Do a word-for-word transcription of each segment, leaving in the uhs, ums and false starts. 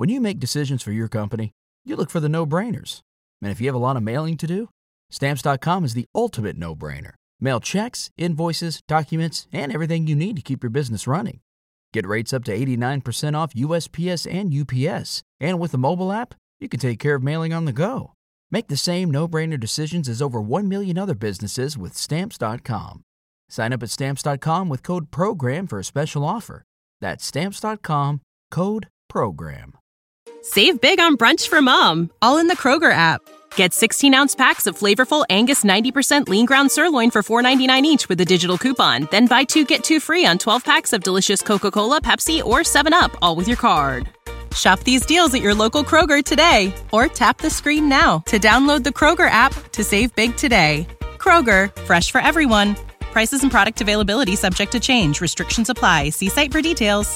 When you make decisions for your company, you look for the no-brainers. And if you have a lot of mailing to do, Stamps dot com is the ultimate no-brainer. Mail checks, invoices, documents, and everything you need to keep your business running. Get rates up to eighty-nine percent off U S P S and U P S. And with the mobile app, you can take care of mailing on the go. Make the same no-brainer decisions as over one million other businesses with Stamps dot com. Sign up at Stamps dot com with code PROGRAM for a special offer. That's Stamps dot com, code PROGRAM. Save big on brunch for mom, all in the Kroger app. Get sixteen-ounce packs of flavorful Angus ninety percent lean ground sirloin for four ninety-nine each with a digital coupon. Then buy two, get two free on twelve packs of delicious Coca-Cola, Pepsi, or seven up, all with your card. Shop these deals at your local Kroger today, or tap the screen now to download the Kroger app to save big today. Kroger, fresh for everyone. Prices and product availability subject to change. Restrictions apply. See site for details.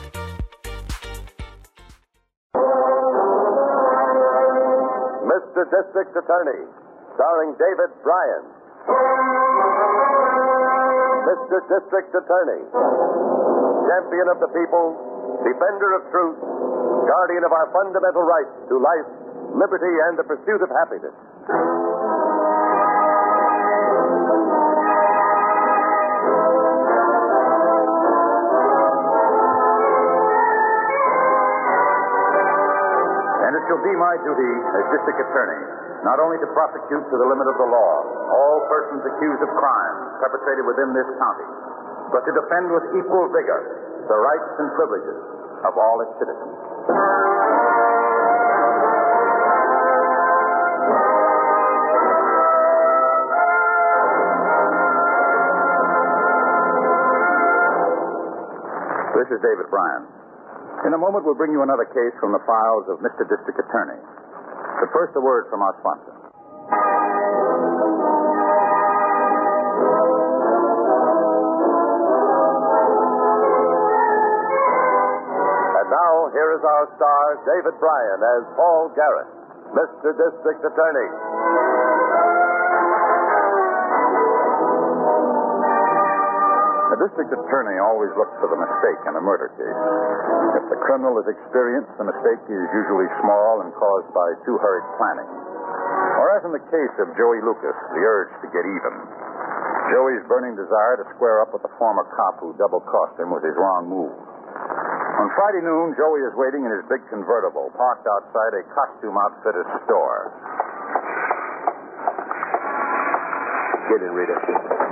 Mister District Attorney, starring David Bryan. Mister District Attorney, champion of the people, defender of truth, guardian of our fundamental rights to life, liberty, and the pursuit of happiness. And it shall be my duty as district attorney not only to prosecute to the limit of the law all persons accused of crimes perpetrated within this county, but to defend with equal vigor the rights and privileges of all its citizens. This is David Bryan. In a moment, we'll bring you another case from the files of Mister District Attorney. But first, a word from our sponsor. And now, here is our star, David Bryan, as Paul Garrett, Mister District Attorney. The district attorney always looks for the mistake in a murder case. If the criminal is experienced, the mistake is usually small and caused by too hurried planning. Or as in the case of Joey Lucas, the urge to get even. Joey's burning desire to square up with the former cop who double-crossed him was his wrong move. On Friday noon, Joey is waiting in his big convertible, parked outside a costume outfitter's store. Get in, Rita.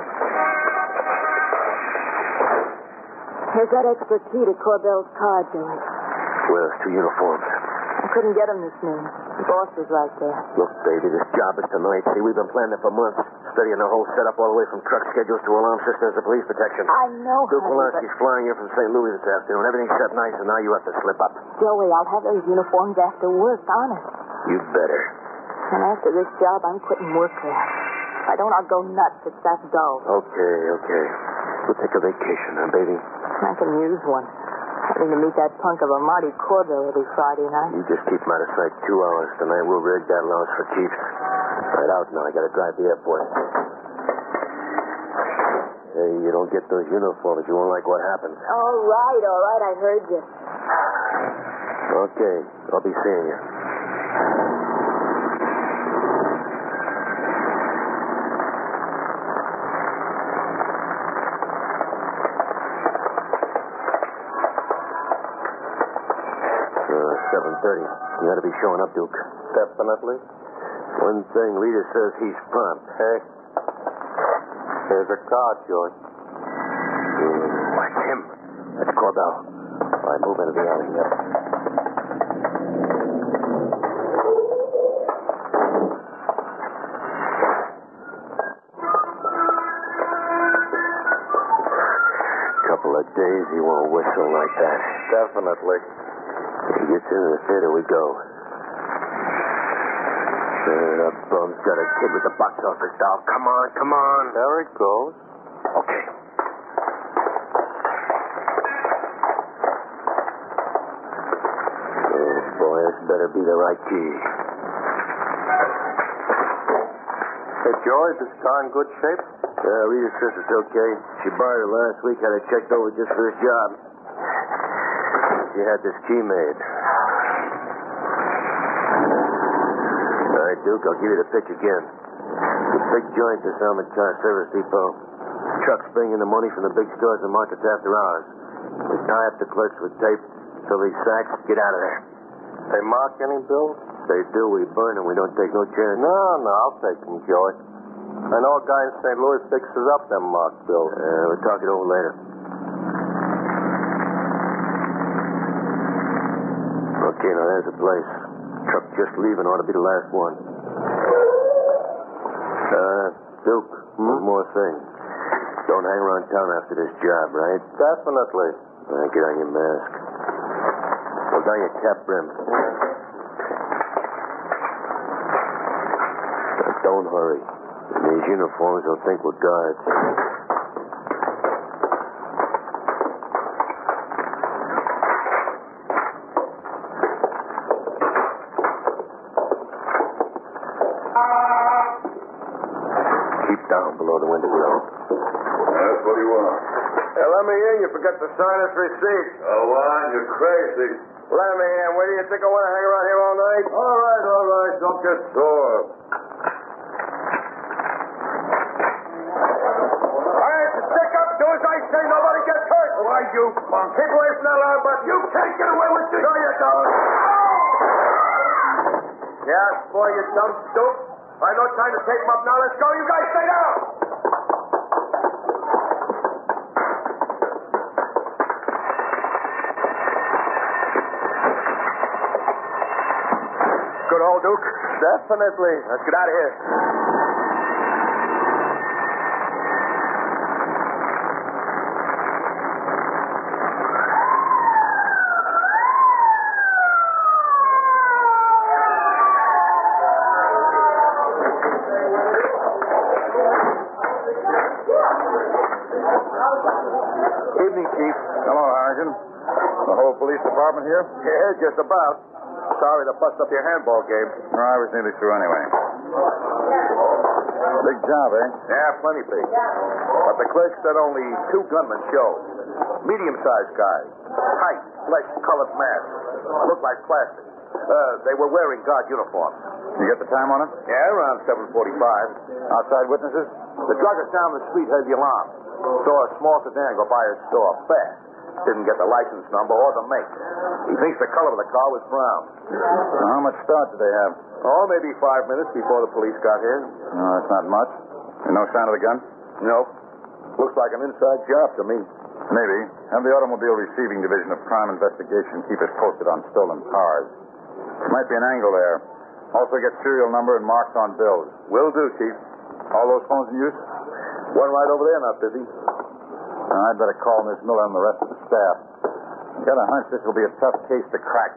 Here's that extra key to Corbell's car, Joey. Where's two uniforms? I couldn't get him this noon. The boss was right there. Look, baby, this job is tonight. See, we've been planning it for months. Studying the whole setup all the way from truck schedules to alarm systems to police protection. I know, Duke honey, Walensky's but... flying in from Saint Louis this afternoon. Everything's set nice, and now you have to slip up. Joey, I'll have those uniforms after work, honest. You better. And after this job, I'm quitting work there. If I don't, I'll go nuts. It's that dull. Okay, okay. We'll take a vacation, huh, baby? I can use one. Having to meet that punk of a Marty Corbell every Friday night. You just keep him out of sight two hours tonight. We'll rig that allowance for keeps. Right out now. I gotta drive to the airport. Hey, you don't get those uniforms, you won't like what happens. All right, all right. I heard you. Okay. I'll be seeing you. seven thirty. You ought to be showing up, Duke. Definitely. One thing, Rita says he's prompt. Hey, here's a car, Joey. That's him. That's Corbell. All right, move into the alley. Yep. Couple of days he won't whistle like that. Definitely. He gets into the theater, we go. Uh, that bum's got a kid with the box office doll. Come on, come on. There it goes. Okay. Oh, boy, this better be the right key. Hey, Joey, is this car in good shape? Uh, Rita says it's okay. She borrowed it last week, had it checked over just for this job. She had this key made. Duke. I'll give you the pitch again. The big joint is Selman Car Service Depot. Trucks bring in the money from the big stores and markets after hours. We tie up the clerks with tape, fill these sacks, get out of there. They mark any bills? They do. We burn them. We don't take no chances. No, no, I'll take them, Joey. I know a guy in Saint Louis fixes up them marked bills. Uh, we'll talk it over later. Okay, now there's the place. Truck just leaving ought to be the last one. Uh, Duke, hmm? one more thing. Don't hang around town after this job, right? Definitely. Uh, get on your mask. Hold down your cap brim. Uh, don't hurry. In these uniforms, they'll think we're guards. Keep down below the window grill. That's what you want. Hey, let me in. You forgot to sign this receipt. Oh, on, you're crazy. Let me in. Where do you think I want to hang around here all night? All right, all right. Don't get sore. Say nobody gets hurt. Why, you punk? Keep away from that loud button. You can't get away with this. No, you don't. Yes, boy, you dumb stoop. I know time to take him up now. Let's go. You guys stay down. Good old Duke? Definitely. Let's get out of here. Evening, Chief. Hello, Harrigan. The whole police department here? Yeah, just about. Sorry to bust up your handball game. No, I was nearly through anyway. Big job, eh? Yeah, plenty big. But the clerk said only two gunmen showed. Medium-sized guys. Tight, flesh-colored masks. Looked like plastic. Uh, they were wearing guard uniforms. You get the time on it? Yeah, around seven forty-five. Outside witnesses? The druggist down the street heard the alarm. Saw a small sedan go by his store fast. Didn't get the license number or the make. He thinks the color of the car was brown. Well, how much start did they have? Oh, maybe five minutes before the police got here. No, that's not much. No sign of the gun? Nope. Looks like an inside job to me. Maybe. Have the Automobile Receiving Division of Crime Investigation keep us posted on stolen cars. Might be an angle there. Also get serial number and marks on bills. Will do, Chief. All those phones in use? One right over there, not busy. Uh, I'd better call Miss Miller and the rest of the staff. Got a hunch this will be a tough case to crack.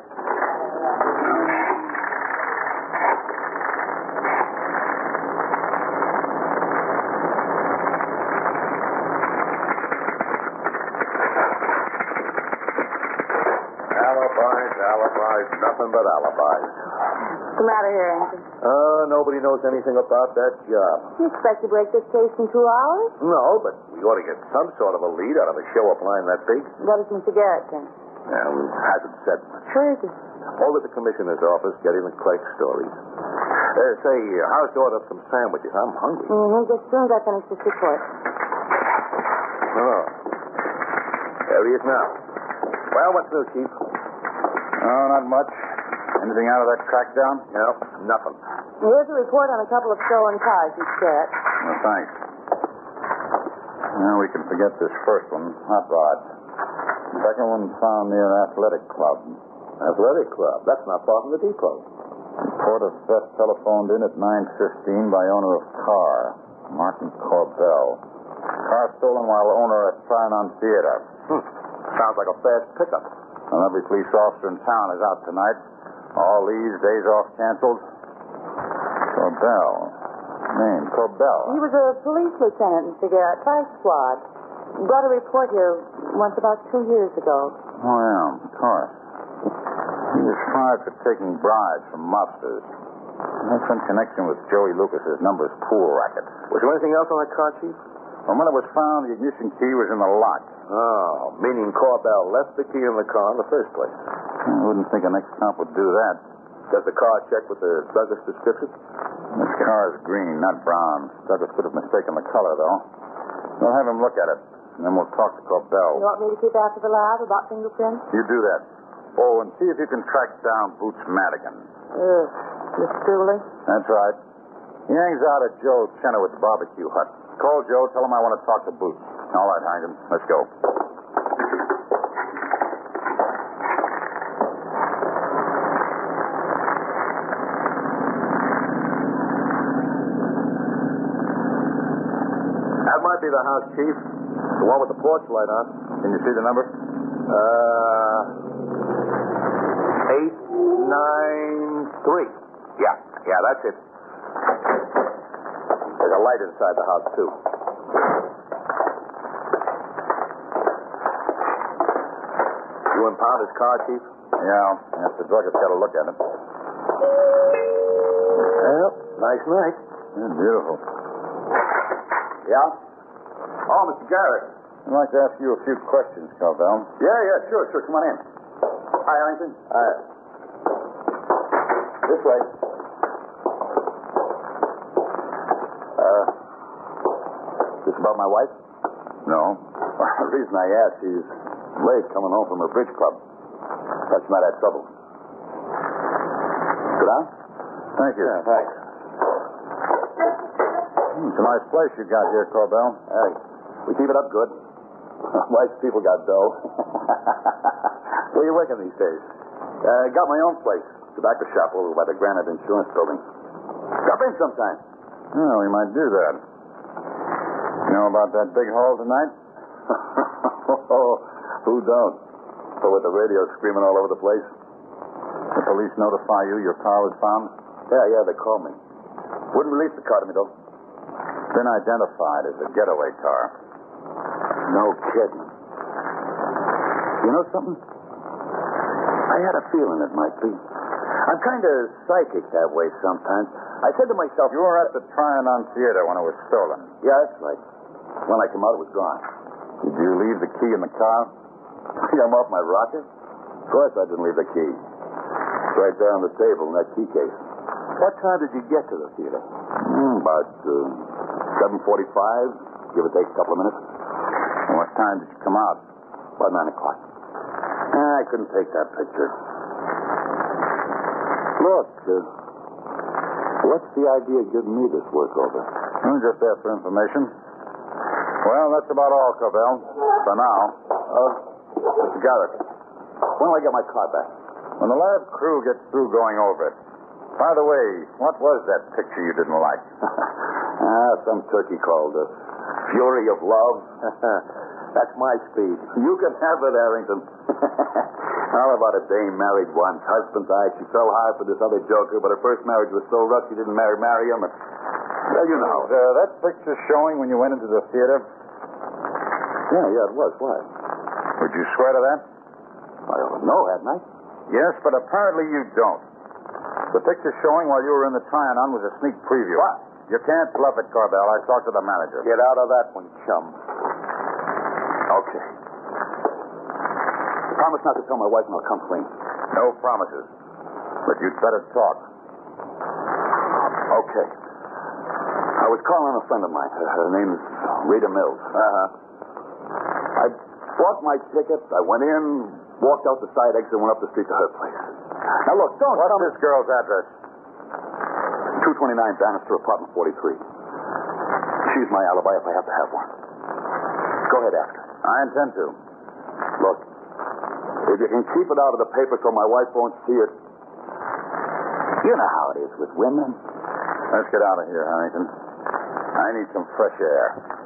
Alibis, alibis, nothing but alibis. What's the matter here, Anthony? Uh, nobody knows anything about that job. You expect to break this case in two hours? No, but we ought to get some sort of a lead out of a show-up line that big. What does Mister Garrett think? Um, hasn't said much. Where is he? Over at the commissioner's office getting the clerk's stories. Uh, say, uh, how's to order some sandwiches? I'm hungry. Mm-hmm. Just as soon as I finish this report. Oh. There he is now. Well, what's new, Chief? Oh, not much. Anything out of that crackdown? No, nothing. Here's a report on a couple of stolen cars, Mister Garrett. Well, thanks. Now we can forget this first one, hot rod. The second one found near Athletic Club. Athletic Club? That's not far from the depot. Report of theft telephoned in at nine fifteen by owner of car, Martin Corbell. Car stolen while owner at Trianon Theater. Hmm. Sounds like a fast pickup. Well, every police officer in town is out tonight. All leaves, days off canceled. Corbell. Name, Corbell. He was a police lieutenant, Mister Garrett, Vice Squad. Brought a report here once about two years ago. Oh, yeah, of course. He was fired for taking bribes from mobsters. That's in connection with Joey Lucas's numbers pool racket. Was there anything else on that car, Chief? Well, when it was found, the ignition key was in the lock. Oh, meaning Corbell left the key in the car in the first place. I wouldn't think an ex-cop would do that. Does the car check with the Douglas description? This car is green, not brown. Douglas could have mistaken the color, though. We'll have him look at it, and then we'll talk to Corbell. You want me to keep after the lab about fingerprints? You do that. Oh, and see if you can track down Boots Madigan. Ugh. Miss Truly? That's right. He hangs out at Joe Chenoweth's barbecue hut. Call Joe, tell him I want to talk to Boots. All right, Harrington, let's go. That might be the house, Chief. The one with the porch light on. Can you see the number? Uh, eight nine three. Yeah, yeah, that's it. There's a light inside the house, too. You impound his car, Chief? Yeah, yes, the druggist got a look at it. Well, nice night. Yeah, beautiful. Yeah? Oh, Mister Garrett. I'd like to ask you a few questions, Corbell. Yeah, yeah, sure, sure. Come on in. Hi, Harrington. Uh, this way. Uh, this about my wife? No. The reason I asked, she's late coming home from her bridge club. That's not that trouble. Sit down? Thank you. Yeah, thanks. It's a nice place you got here, Corbell. Hey, we keep it up good. Wise people got dough. Where you working these days? Uh, got my own place. Tobacco shop over by the Granite Insurance Building. Stop in sometime. Oh, we might do that. You know about that big haul tonight? Oh, who don't? But with the radio screaming all over the place. The police notify you your car was found? Yeah, yeah, they called me. Wouldn't release the car to me, though. Been identified as a getaway car. No kidding. You know something? I had a feeling it might be. I'm kind of psychic that way sometimes. I said to myself... You were at the Trianon Theater when it was stolen. Yeah, that's right. When I came out, it was gone. Did you leave the key in the car? I'm off my rocker? Of course I didn't leave the key. It's right there on the table in that key case. What time did you get to the theater? Mm, about uh, seven forty-five, give or take a couple of minutes. And what time did you come out? About nine o'clock. Ah, I couldn't take that picture. Look, uh, what's the idea of giving me this work over? I'm just after information. Well, that's about all, Corbell. For now. Uh, Mister Garrett, when will I get my car back? When the lab crew gets through going over it. By the way, what was that picture you didn't like? ah, some turkey called the Fury of Love. That's my speed. You can have it, Harrington. How about a dame married once? Husband died. She fell hard for this other joker, but her first marriage was so rough she didn't marry marry him. And, well, you know. Uh, that picture showing when you went into the theater? Yeah, yeah, it was. Why? Would you swear to that? I don't know, hadn't I? Yes, but apparently you don't. The picture showing while you were in the Trianon was a sneak preview. What? You can't bluff it, Corbell. I talked to the manager. Get out of that one, chum. Okay. Promise not to tell my wife and I'll come clean. No promises. But you'd better talk. Okay. I was calling a friend of mine. Her, her name's Rita Mills. Uh-huh. I bought my ticket. I went in, walked out the side exit, went up the street to her place. Now, look, don't What's tell me... this girl's address? two twenty-nine Bannister, apartment forty-three. She's my alibi if I have to have one. Go ahead, ask her. I intend to. Look, if you can keep it out of the paper so my wife won't see it... You know how it is with women. Let's get out of here, Harrington. I need some fresh air.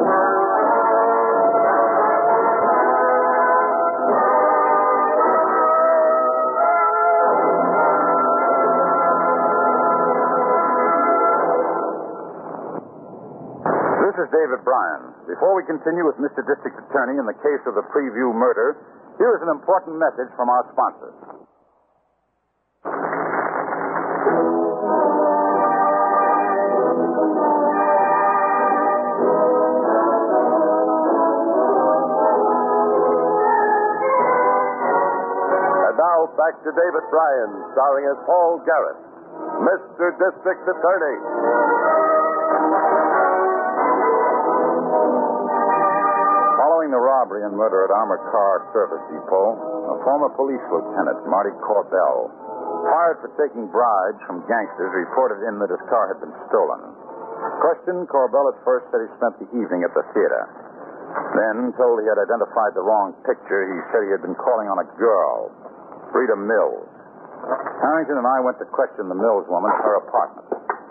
This is David Bryan. Before we continue with Mister District Attorney in the case of the Preview murder, here is an important message from our sponsors. And now, back to David Bryan, starring as Paul Garrett, Mister District Attorney. Following the robbery and murder at Armored Car Service Depot, a former police lieutenant, Marty Corbell, fired for taking bribes from gangsters, reported in that his car had been stolen. Questioned, Corbell at first said he spent the evening at the theater. Then, told he had identified the wrong picture, he said he had been calling on a girl, Rita Mills. Harrington and I went to question the Mills woman at her apartment.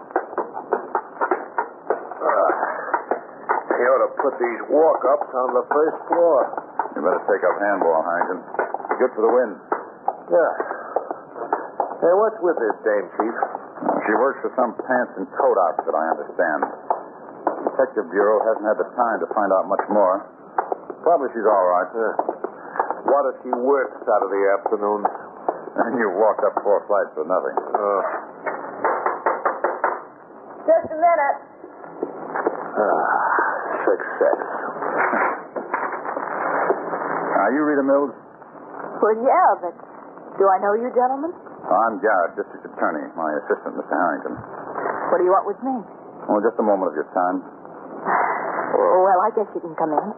He ought to put these walk-ups on the first floor. You better take up handball, Harrington. Good for the wind. Yeah. Hey, what's with this dame, Chief? She works for some pants and coat outfit, I understand. The Detective Bureau hasn't had the time to find out much more. Probably she's all right. Yeah. What does she work Saturday afternoons? And you walked up four flights for nothing. Uh. Just a minute. Ah, success. Are you Rita Mills? Well, yeah, but do I know you gentlemen? I'm Garrett, District Attorney, my assistant, Mister Harrington. What do you want with me? Oh, just a moment of your time. Well, I guess you can come in.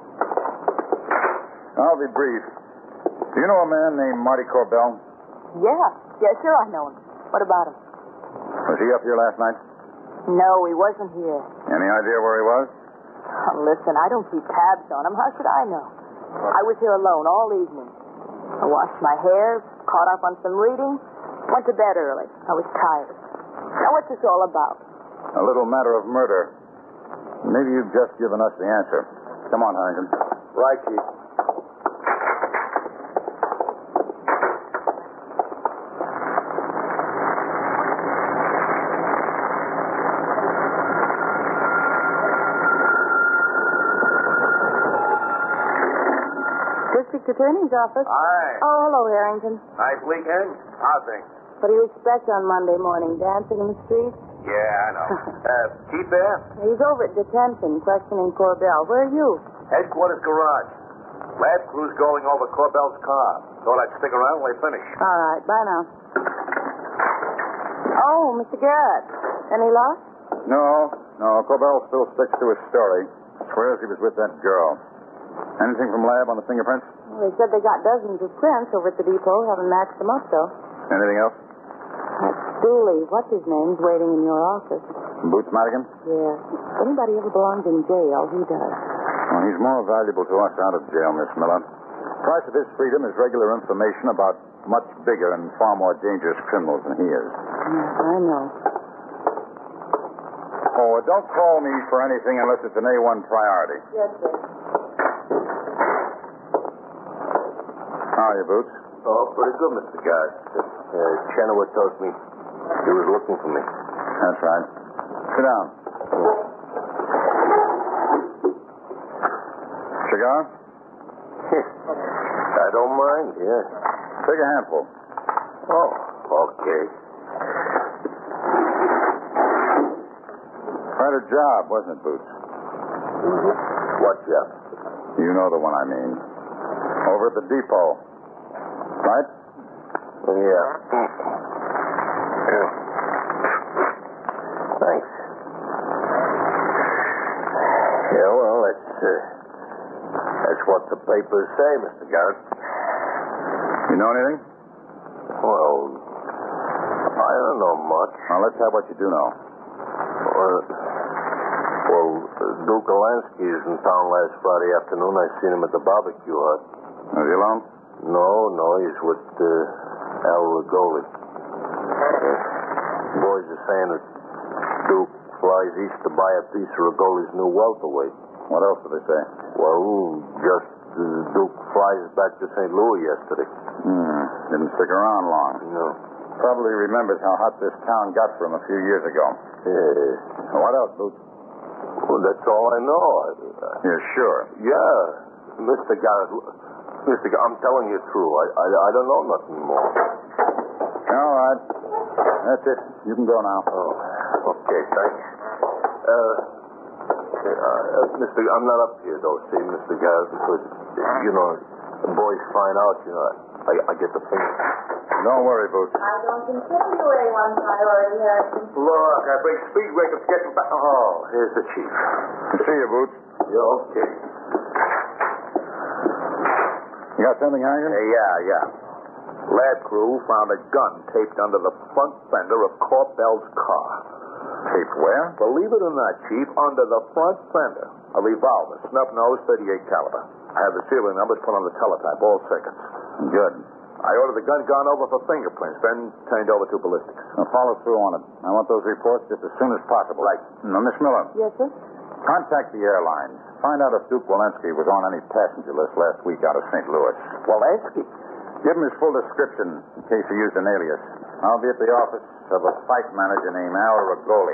I'll be brief. Do you know a man named Marty Corbell? Yeah. Yeah, sure I know him. What about him? Was he up here last night? No, he wasn't here. Any idea where he was? Oh, listen, I don't keep tabs on him. How should I know? I was here alone all evening. I washed my hair, caught up on some reading, went to bed early. I was tired. Now, what's this all about? A little matter of murder. Maybe you've just given us the answer. Come on, Harrington. Right, Chief. District Attorney's office. Aye. Oh, hello, Harrington. Nice weekend? How things? What do you expect on Monday morning? Dancing in the streets? Yeah, I know. uh, Chief there? He's over at detention, questioning Corbell. Where are you? Headquarters garage. Lab crew's going over Corbell's car. Thought I'd stick around till they finish. All right, bye now. Oh, Mister Garrett. Any luck? No, no. Corbell still sticks to his story. Swears he was with that girl. Anything from lab on the fingerprints? Well, they said they got dozens of prints over at the depot. Haven't matched them up, though. Anything else? That Dooley, what's his name's waiting in your office. Boots Madigan? Yeah. If anybody ever belongs in jail, he does. Well, he's more valuable to us out of jail, Miss Miller. The price of his freedom is regular information about much bigger and far more dangerous criminals than he is. Yes, I know. Oh, don't call me for anything unless it's an A one priority. Yes, sir. How are you, Boots? Oh, pretty good, Mister Garrett. Uh, Chenoweth tells me he was looking for me. That's right. Sit down. Cigar? I don't mind, yeah. Take a handful. Oh, okay. Quite a job, wasn't it, Boots? What job? You know the one I mean. Over at the depot. Right? Yeah. Yeah. Thanks. Yeah, well, that's, uh, that's what the papers say, Mister Garrett. You know anything? Well, I don't know much. Now, let's have what you do know. Well, well Duke Alansky is in town last Friday afternoon. I seen him at the barbecue hut. Is he alone? No, no, he's with uh, Al Rigoli. Uh, boys are saying that Duke flies east to buy a piece of Rigoli's new welterweight. What else did they say? Well, just uh, Duke flies back to Saint Louis yesterday. Hmm. Didn't stick around long. No. Probably remembers how hot this town got for him a few years ago. Yeah. What else, Boots? Well, that's all I know. I, uh, You're sure? yeah. Mister Garrett, Mister Garrett, I'm telling you true. I, I, I don't know nothing more. All right. That's it. You can go now. Oh, okay, thanks. Uh, uh, Mister I'm not up here, though, see, Mister Garrett, because, you know, the boys find out, you know, I, I, I get the finger. Don't worry, Boots. I don't consider you A one priority, Harrison. Look, I bring speed breakers getting back. Oh, here's the chief. See you, Boots. Yeah, okay. You got something, Harrington? Uh, yeah, yeah. Lab crew found a gun taped under the front fender of Corbell's car. Taped where? Believe it or not, Chief, under the front fender, a revolver, snub nose, thirty-eight caliber. I have the serial numbers put on the teletype, all seconds. Good. I ordered the gun gone over for fingerprints, then turned over to ballistics. Now follow through on it. I want those reports just as soon as possible. Right. Now, Miss Miller. Yes, sir? Contact the airlines. Find out if Duke Walensky was on any passenger list last week out of Saint Louis. Walensky? Give him his full description in case he used an alias. I'll be at the office of a fight manager named Al Rigoli.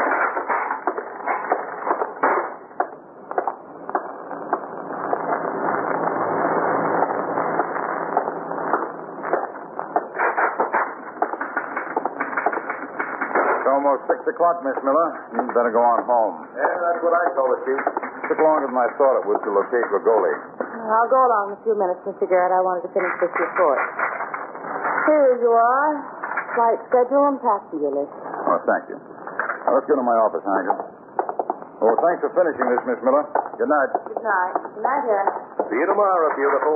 It's almost six o'clock, Miss Miller. You'd better go on home. Yeah, that's what I told her, Chief. Took longer than I thought it would to locate Rigoli. I'll go along in a few minutes, Mister Garrett. I wanted to finish this report. Here you are. Flight schedule and passenger list. Oh, thank you. Now, let's go to my office, Hank. Well, thanks for finishing this, Miss Miller. Good night. Good night. Good night, Garrett. See you tomorrow, beautiful.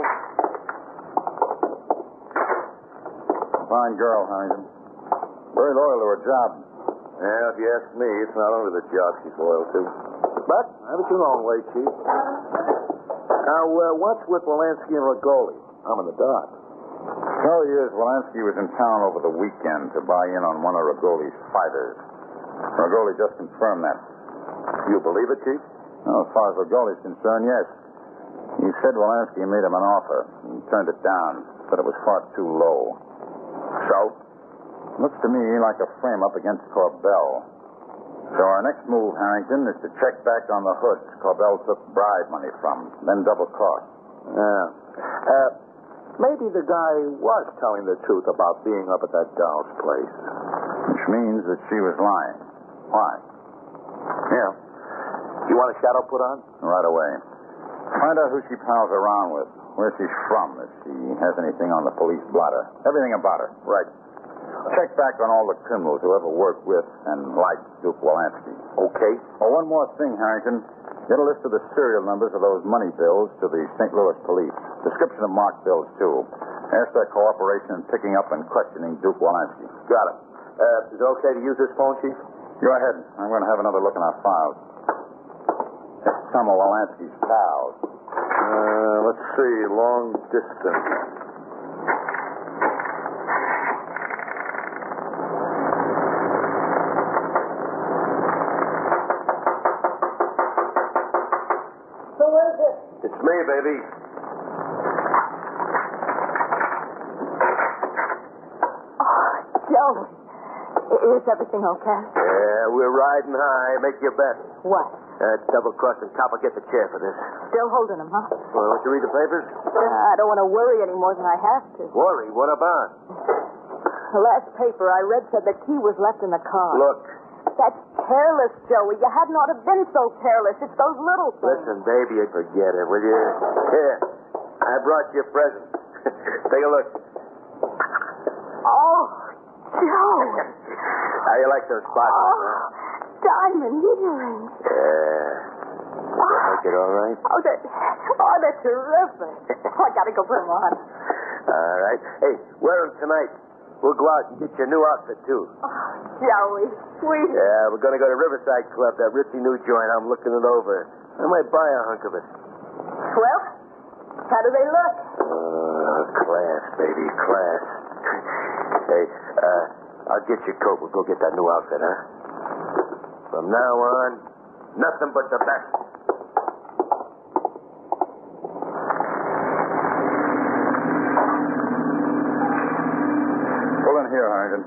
Fine girl, Harrington. Very loyal to her job. Yeah, if you ask me, it's not only the job she's loyal to. But have it your own way, Chief. Now, uh, what's with Walensky and Rigoli? I'm in the dark. Story is, Walensky was in town over the weekend to buy in on one of Rigoli's fighters. Rigoli just confirmed that. You believe it, Chief? Well, as far as Rigoli's concerned, yes. He said Walensky made him an offer. He turned it down, said it was far too low. So? Looks to me like a frame-up against Corbell. So our next move, Harrington, is to check back on the hoods Corbell took bribe money from, then double-cross. Yeah. Uh, maybe the guy was telling the truth about being up at that gal's place. Which means that she was lying. Why? Yeah. You want a shadow put on? Right away. Find out who she pals around with, where she's from, if she has anything on the police blotter. Everything about her. Right. Check back on all the criminals who ever worked with and liked Duke Walensky. Okay. Oh, one more thing, Harrington. Get a list of the serial numbers of those money bills to the Saint Louis police. Description of marked bills, too. Ask their cooperation in picking up and questioning Duke Walensky. Got it. Uh, is it okay to use this phone, Chief? Go ahead. I'm going to have another look in our files. It's some of Walensky's pals. Uh, let's see. Long distance. It's me, baby. Oh, Joey. Is everything okay? Yeah, we're riding high. Make your bet. What? That double-crossing cop will get the chair for this. Still holding him, huh? Well, want you read the papers? Uh, I don't want to worry any more than I have to. Worry? What about? The last paper I read said the key was left in the car. Look. That's careless, Joey. You hadn't ought to have been so careless. It's those little things. Listen, baby, you forget it, will you? Here, I brought you a present. Take a look. Oh, Joey. How you like those sparkles, Oh, huh? diamond earrings. Yeah. Did I make it all right? Oh, they're, oh, they're terrific. Oh, I got to go put them on. All right. Hey, wear them tonight. We'll go out and get your new outfit, too. Oh, Joey, sweet. Yeah, we're going to go to Riverside Club, that ritzy new joint. I'm looking it over. I might buy a hunk of it. Well, how do they look? Uh, class, baby, class. Hey, uh, I'll get your coat. We'll go get that new outfit, huh? From now on, nothing but the best. Pull in here, Harrington.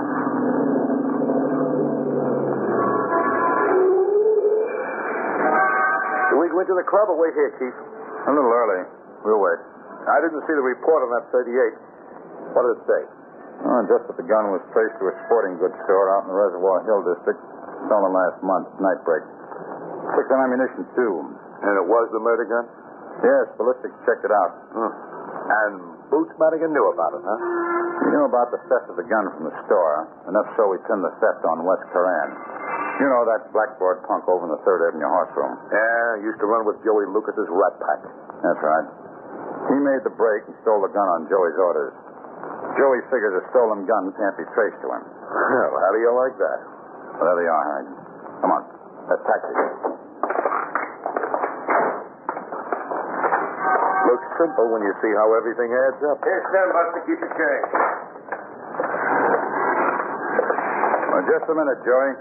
Do we go into the club or wait here, Chief? A little early. We'll wait. I didn't see the report on that thirty-eight. What did it say? Oh, just that the gun was traced to a sporting goods store out in the Reservoir Hill district. Stolen last month, night break. Took some ammunition, too. And it was the murder gun? Yes, ballistics checked it out. Hmm. And boots Madigan knew about it, huh? We knew about the theft of the gun from the store, enough so we pinned the theft on Wes Coran. You know that blackboard punk over in the Third Avenue horse room? Yeah, used to run with Joey Lucas's rat pack. That's right. He made the break and stole the gun on Joey's orders. Joey figures a stolen gun can't be traced to him. Well, how do you like that? Well, there they are, Hank. Come on. Let's taxi. Looks simple when you see how everything adds up. Here, stand, Buster. Keep your change. Well, just a minute, Joey.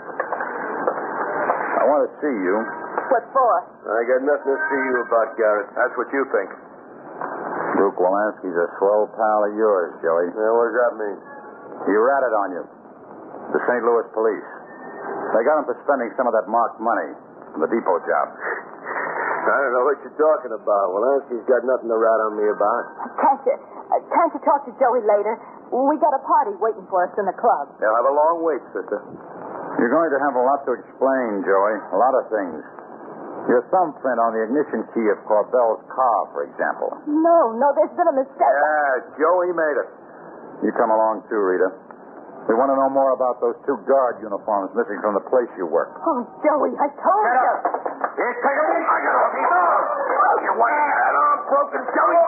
I want to see you. What for? I got nothing to see you about, Garrett. That's what you think. Luke Wolanski's a swell pal of yours, Joey. Yeah, what does that mean? He ratted on you. The Saint Louis police. They got him for spending some of that marked money on the depot job. I don't know what you're talking about. Wolanski's got nothing to rat on me about. Can't you, uh, can't you talk to Joey later? We got a party waiting for us in the club. They'll have a long wait, sister. You're going to have a lot to explain, Joey. A lot of things. Your thumbprint on the ignition key of Corbell's car, for example. No, no, there's been a mistake. Yeah, Joey made it. You come along too, Rita. We want to know more about those two guard uniforms missing from the place you work. Oh, Joey, I told Get you. up. Here, take a look. I got a piece of you want that arm broken, Joey?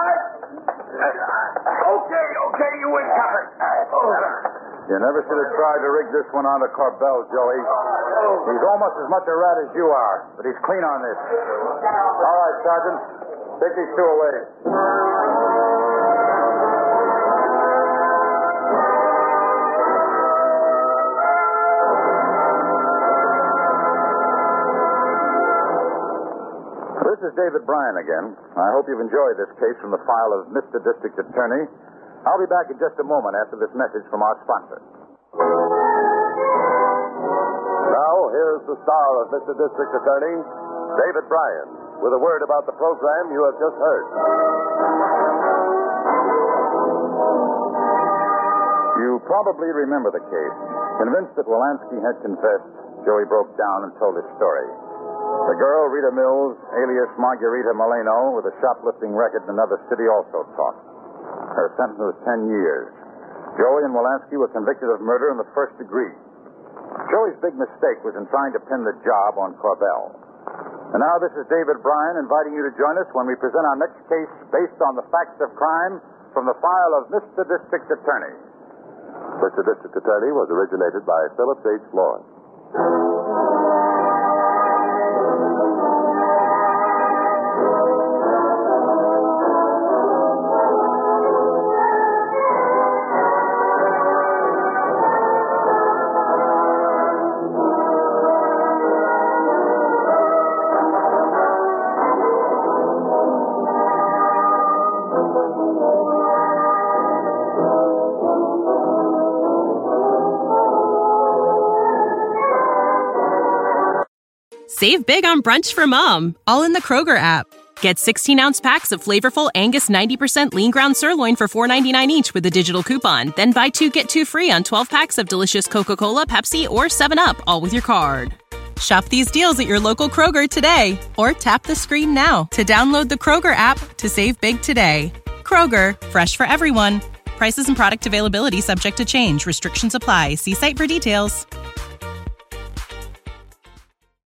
Okay, okay, you in cover. You never should have tried to rig this one onto Corbell, Joey. He's almost as much a rat as you are, but he's clean on this. All right, Sergeant. Take these two away. This is David Bryan again. I hope you've enjoyed this case from the file of Mister District Attorney. I'll be back in just a moment after this message from our sponsor. Now, here's the star of Mister District Attorney, David Bryan, with a word about the program you have just heard. You probably remember the case. Convinced that Wolanski had confessed, Joey broke down and told his story. The girl, Rita Mills, alias Margarita Moreno, with a shoplifting record in another city, also talked. Her sentence was ten years. Joey and Wolanski were convicted of murder in the first degree. Joey's big mistake was in trying to pin the job on Corbell. And now this is David Bryan inviting you to join us when we present our next case based on the facts of crime from the file of Mister District Attorney. Mister District Attorney was originated by Phillips H. Lawrence. Save big on brunch for mom, all in the Kroger app. Get sixteen-ounce packs of flavorful Angus ninety percent lean ground sirloin for four ninety-nine each with a digital coupon. Then buy two, get two free on twelve packs of delicious Coca-Cola, Pepsi, or seven up, all with your card. Shop these deals at your local Kroger today, or tap the screen now to download the Kroger app to save big today. Kroger, fresh for everyone. Prices and product availability subject to change. Restrictions apply. See site for details.